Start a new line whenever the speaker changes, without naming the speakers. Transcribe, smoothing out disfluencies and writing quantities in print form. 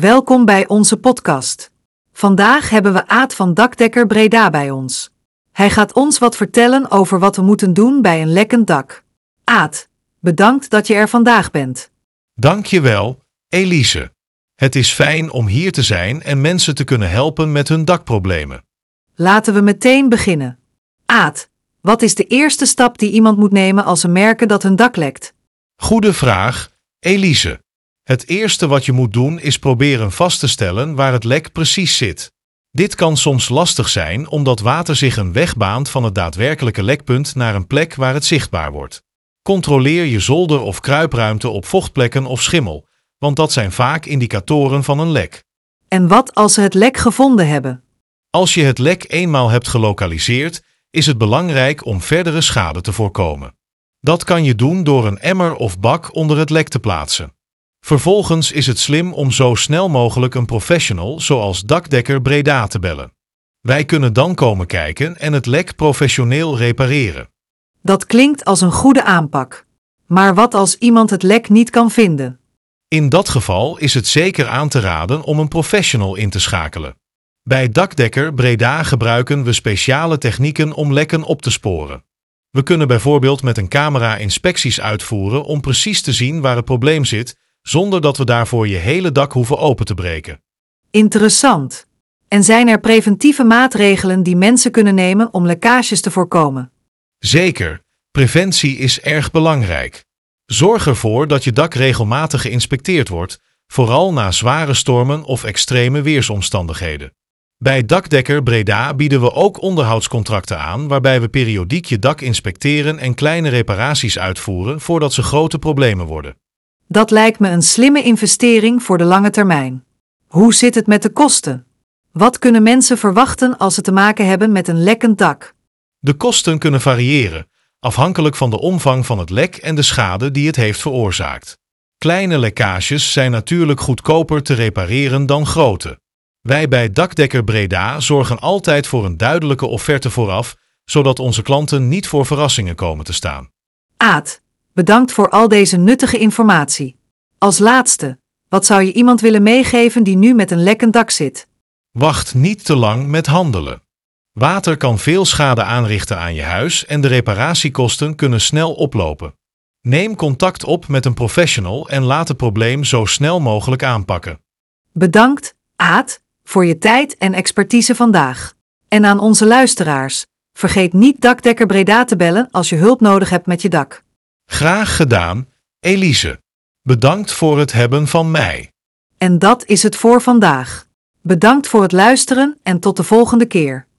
Welkom bij onze podcast. Vandaag hebben we Aad van Dakdekker Breda bij ons. Hij gaat ons wat vertellen over wat we moeten doen bij een lekkend dak. Aad, bedankt dat je er vandaag bent.
Dank je wel, Elise. Het is fijn om hier te zijn en mensen te kunnen helpen met hun dakproblemen.
Laten we meteen beginnen. Aad, wat is de eerste stap die iemand moet nemen als ze merken dat hun dak lekt?
Goede vraag, Elise. Het eerste wat je moet doen is proberen vast te stellen waar het lek precies zit. Dit kan soms lastig zijn omdat water zich een weg baant van het daadwerkelijke lekpunt naar een plek waar het zichtbaar wordt. Controleer je zolder- of kruipruimte op vochtplekken of schimmel, want dat zijn vaak indicatoren van een lek.
En wat als ze het lek gevonden hebben?
Als je het lek eenmaal hebt gelokaliseerd, is het belangrijk om verdere schade te voorkomen. Dat kan je doen door een emmer of bak onder het lek te plaatsen. Vervolgens is het slim om zo snel mogelijk een professional zoals Dakdekker Breda te bellen. Wij kunnen dan komen kijken en het lek professioneel repareren.
Dat klinkt als een goede aanpak. Maar wat als iemand het lek niet kan vinden?
In dat geval is het zeker aan te raden om een professional in te schakelen. Bij Dakdekker Breda gebruiken we speciale technieken om lekken op te sporen. We kunnen bijvoorbeeld met een camera inspecties uitvoeren om precies te zien waar het probleem zit, zonder dat we daarvoor je hele dak hoeven open te breken.
Interessant. En zijn er preventieve maatregelen die mensen kunnen nemen om lekkages te voorkomen?
Zeker, preventie is erg belangrijk. Zorg ervoor dat je dak regelmatig geïnspecteerd wordt, vooral na zware stormen of extreme weersomstandigheden. Bij Dakdekker Breda bieden we ook onderhoudscontracten aan waarbij we periodiek je dak inspecteren en kleine reparaties uitvoeren voordat ze grote problemen worden.
Dat lijkt me een slimme investering voor de lange termijn. Hoe zit het met de kosten? Wat kunnen mensen verwachten als ze te maken hebben met een lekkend dak?
De kosten kunnen variëren, afhankelijk van de omvang van het lek en de schade die het heeft veroorzaakt. Kleine lekkages zijn natuurlijk goedkoper te repareren dan grote. Wij bij Dakdekker Breda zorgen altijd voor een duidelijke offerte vooraf, zodat onze klanten niet voor verrassingen komen te staan.
Aad, bedankt voor al deze nuttige informatie. Als laatste, wat zou je iemand willen meegeven die nu met een lekkend dak zit?
Wacht niet te lang met handelen. Water kan veel schade aanrichten aan je huis en de reparatiekosten kunnen snel oplopen. Neem contact op met een professional en laat het probleem zo snel mogelijk aanpakken.
Bedankt, Aad, voor je tijd en expertise vandaag. En aan onze luisteraars, vergeet niet Dakdekker Breda te bellen als je hulp nodig hebt met je dak.
Graag gedaan, Elise. Bedankt voor het hebben van mij.
En dat is het voor vandaag. Bedankt voor het luisteren en tot de volgende keer.